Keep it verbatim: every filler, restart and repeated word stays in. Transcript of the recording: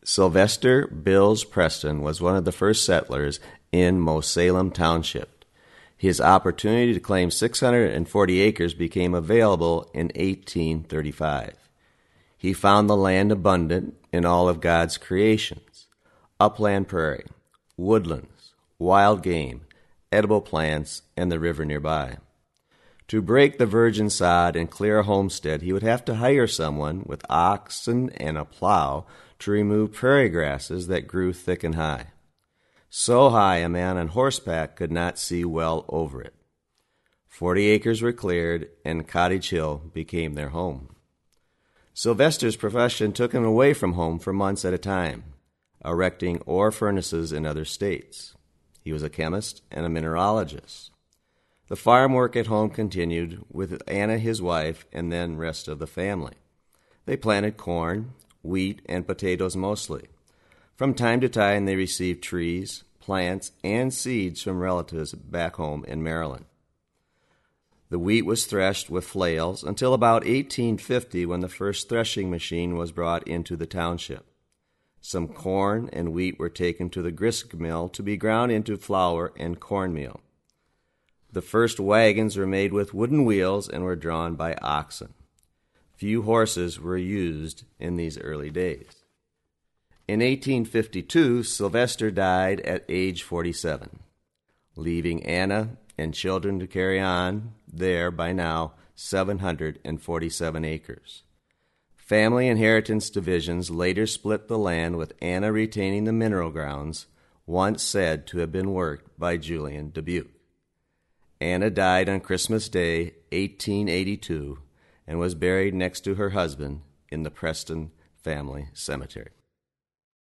Sylvester Bills Preston was one of the first settlers in Mosalem Township. His opportunity to claim six hundred forty acres became available in eighteen thirty-five. He found the land abundant in all of God's creations: upland prairie, woodlands, wild game, edible plants, and the river nearby. To break the virgin sod and clear a homestead, he would have to hire someone with oxen and a plow to remove prairie grasses that grew thick and high. So high a man on horseback could not see well over it. Forty acres were cleared, and Cottage Hill became their home. Sylvester's profession took him away from home for months at a time, erecting ore furnaces in other states. He was a chemist and a mineralogist. The farm work at home continued with Anna, his wife, and then rest of the family. They planted corn, wheat, and potatoes mostly. From time to time, they received trees, plants, and seeds from relatives back home in Maryland. The wheat was threshed with flails until about eighteen fifty, when the first threshing machine was brought into the township. Some corn and wheat were taken to the grist mill to be ground into flour and cornmeal. The first wagons were made with wooden wheels and were drawn by oxen. Few horses were used in these early days. In eighteen fifty-two, Sylvester died at age forty-seven, leaving Anna and children to carry on their, by now, seven hundred forty-seven acres. Family inheritance divisions later split the land, with Anna retaining the mineral grounds, once said to have been worked by Julian Dubuque. Anna died on Christmas Day, eighteen eighty-two, and was buried next to her husband in the Preston family cemetery.